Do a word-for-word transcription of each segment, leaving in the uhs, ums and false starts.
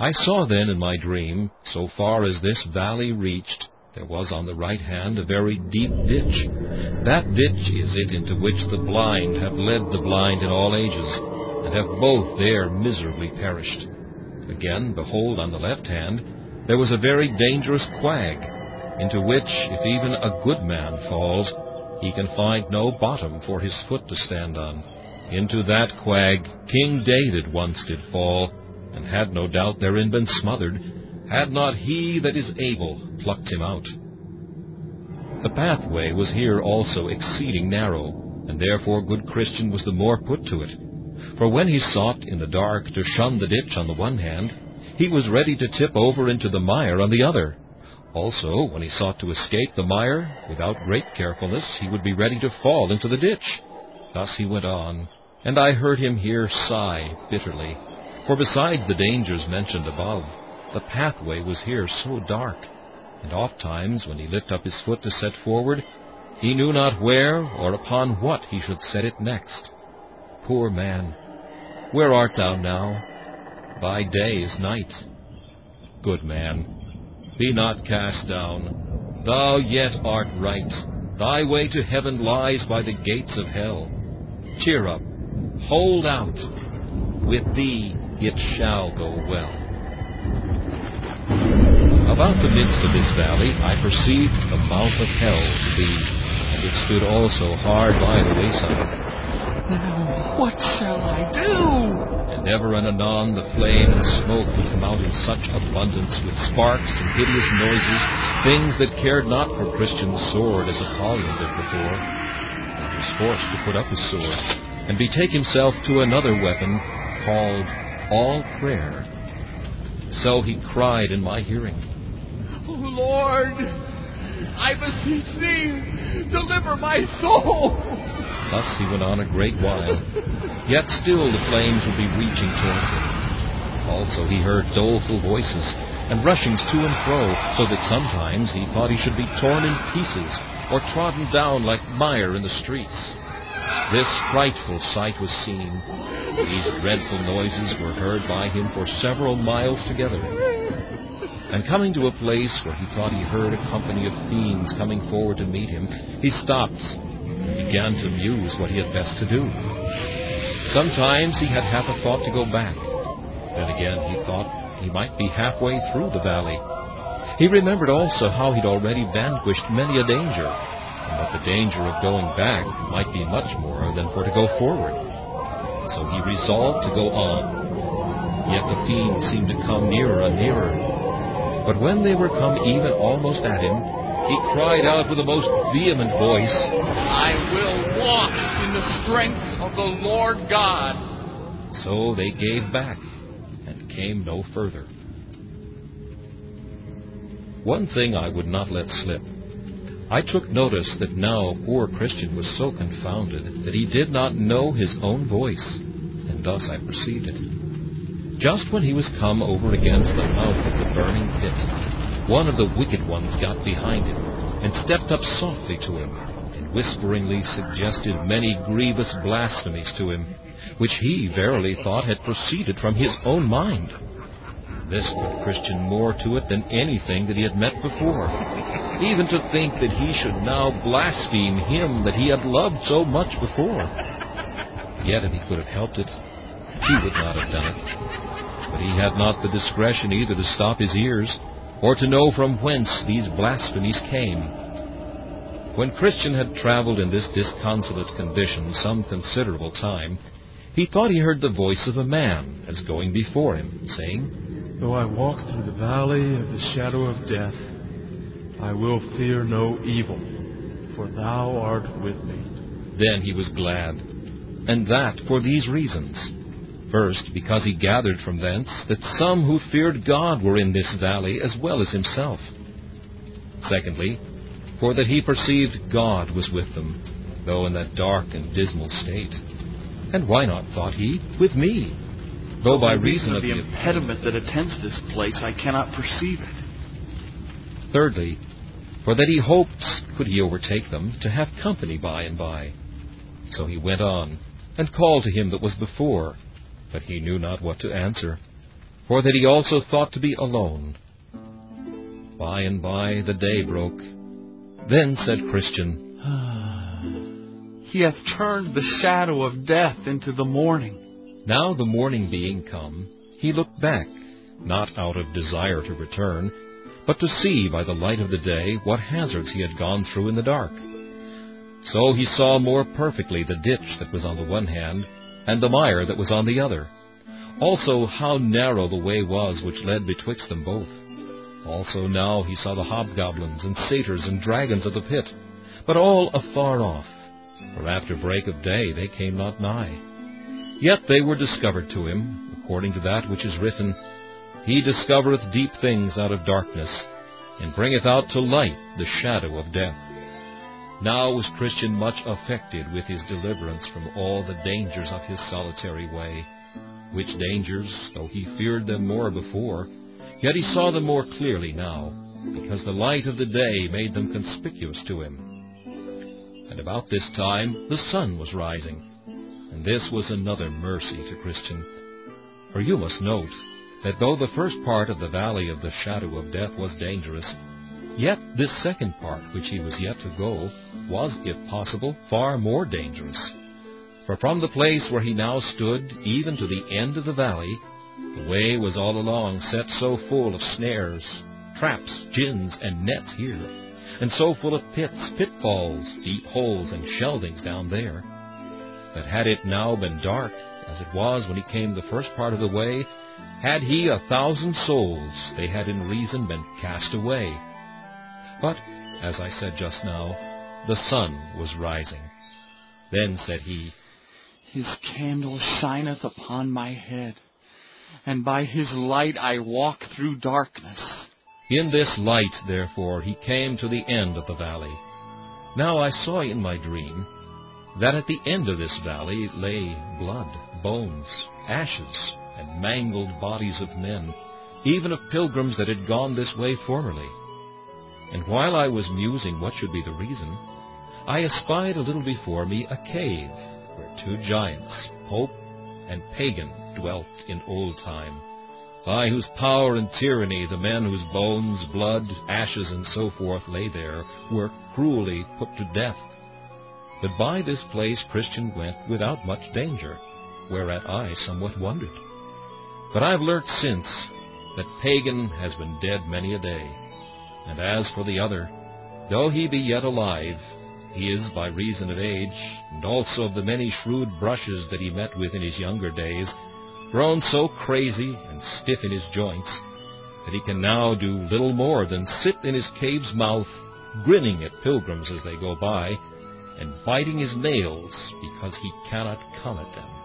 I saw then in my dream, so far as this valley reached, there was on the right hand a very deep ditch. That ditch is it into which the blind have led the blind in all ages, and have both there miserably perished. Again, behold, on the left hand, there was a very dangerous quag, into which, if even a good man falls, he can find no bottom for his foot to stand on. Into that quag King David once did fall, and had no doubt therein been smothered, had not he that is able plucked him out. The pathway was here also exceeding narrow, and therefore good Christian was the more put to it. For when he sought in the dark to shun the ditch on the one hand, he was ready to tip over into the mire on the other. Also, when he sought to escape the mire, without great carefulness, he would be ready to fall into the ditch. Thus he went on, and I heard him here sigh bitterly. For besides the dangers mentioned above, the pathway was here so dark, and oft times when he lifted up his foot to set forward, he knew not where or upon what he should set it next. Poor man, where art thou now? Thy day is night. Good man, be not cast down. Thou yet art right. Thy way to heaven lies by the gates of hell. Cheer up. Hold out. With thee it shall go well. About the midst of this valley I perceived the mouth of hell to be, and it stood also hard by the wayside. Now what shall I do? And ever and anon the flame and smoke would come out in such abundance, with sparks and hideous noises, things that cared not for Christian's sword as Apollyon did before. And he was forced to put up his sword, and betake himself to another weapon, called all prayer. So he cried in my hearing, O Lord, I beseech thee, deliver my soul. Thus he went on a great while, yet still the flames would be reaching towards him. Also he heard doleful voices, and rushings to and fro, so that sometimes he thought he should be torn in pieces, or trodden down like mire in the streets. This frightful sight was seen. These dreadful noises were heard by him for several miles together. And coming to a place where he thought he heard a company of fiends coming forward to meet him, he stopped and began to muse what he had best to do. Sometimes he had half a thought to go back. Then again he thought he might be halfway through the valley. He remembered also how he'd already vanquished many a danger, and that the danger of going back might be much more than for to go forward. So he resolved to go on. Yet the fiends seemed to come nearer and nearer. But when they were come even almost at him, he cried out with a most vehement voice, I will walk in the strength of the Lord God. So they gave back and came no further. One thing I would not let slip. I took notice that now poor Christian was so confounded that he did not know his own voice, and thus I perceived it. Just when he was come over against the mouth of the burning pit, one of the wicked ones got behind him, and stepped up softly to him, and whisperingly suggested many grievous blasphemies to him, which he verily thought had proceeded from his own mind. This put Christian more to it than anything that he had met before, even to think that he should now blaspheme him that he had loved so much before. Yet if he could have helped it, he would not have done it. But he had not the discretion either to stop his ears, or to know from whence these blasphemies came. When Christian had traveled in this disconsolate condition some considerable time, he thought he heard the voice of a man as going before him, saying, Though I walk through the valley of the shadow of death, I will fear no evil, for thou art with me. Then he was glad, and that for these reasons. First, because he gathered from thence that some who feared God were in this valley as well as himself. Secondly, for that he perceived God was with them, though in that dark and dismal state. And why not, thought he, with me? Though by reason of the impediment that attends this place, I cannot perceive it. Thirdly, for that he hoped, could he overtake them, to have company by and by. So he went on, and called to him that was before, but he knew not what to answer. for that he also thought to be alone. By and by the day broke. Then said Christian, He hath turned the shadow of death into the morning. Now the morning being come, he looked back, not out of desire to return, but to see by the light of the day what hazards he had gone through in the dark. So he saw more perfectly the ditch that was on the one hand, and the mire that was on the other. Also how narrow the way was which led betwixt them both. Also now he saw the hobgoblins and satyrs and dragons of the pit, but all afar off, for after break of day they came not nigh. Yet they were discovered to him, according to that which is written, He discovereth deep things out of darkness, and bringeth out to light the shadow of death. Now was Christian much affected with his deliverance from all the dangers of his solitary way, which dangers, though he feared them more before, yet he saw them more clearly now, because the light of the day made them conspicuous to him. And about this time the sun was rising, and this was another mercy to Christian. For you must note that though the first part of the valley of the shadow of death was dangerous, yet this second part which he was yet to go was, if possible, far more dangerous. For from the place where he now stood, even to the end of the valley, the way was all along set so full of snares, traps, gins, and nets here, and so full of pits, pitfalls, deep holes, and shelvings down there, that had it now been dark, as it was when he came the first part of the way, had he a thousand souls, they had in reason been cast away. But, as I said just now, the sun was rising. Then said he, His candle shineth upon my head, and by his light I walk through darkness. In this light, therefore, he came to the end of the valley. Now I saw in my dream that at the end of this valley lay blood, bones, ashes, and mangled bodies of men, even of pilgrims that had gone this way formerly. And while I was musing what should be the reason, I espied a little before me a cave, where two giants, Pope and Pagan, dwelt in old time, by whose power and tyranny the men whose bones, blood, ashes, and so forth lay there were cruelly put to death. But by this place Christian went without much danger, whereat I somewhat wondered. But I have learnt since that Pagan has been dead many a day, and as for the other, though he be yet alive, he is, by reason of age, and also of the many shrewd brushes that he met with in his younger days, grown so crazy and stiff in his joints, that he can now do little more than sit in his cave's mouth, grinning at pilgrims as they go by, and biting his nails because he cannot come at them.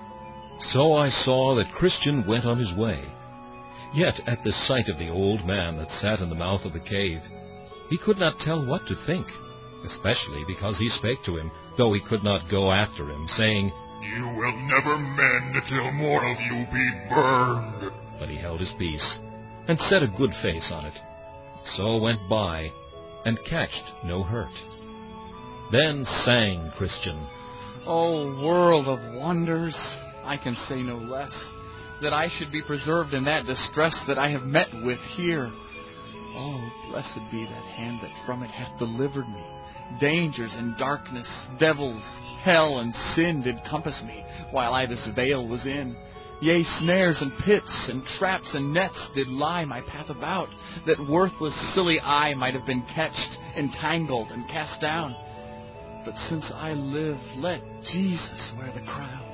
So I saw that Christian went on his way. Yet at the sight of the old man that sat in the mouth of the cave, he could not tell what to think, especially because he spake to him, though he could not go after him, saying, You will never mend till more of you be burned. But he held his peace, and set a good face on it. So went by, and catched no hurt. Then sang Christian, O world of wonders, I can say no less, that I should be preserved in that distress that I have met with here. Oh, blessed be that hand that from it hath delivered me. Dangers and darkness, devils, hell, and sin did compass me, while I this vale was in. Yea, snares and pits, and traps and nets did lie my path about, that worthless, silly I might have been catched, entangled, and cast down. But since I live, let Jesus wear the crown.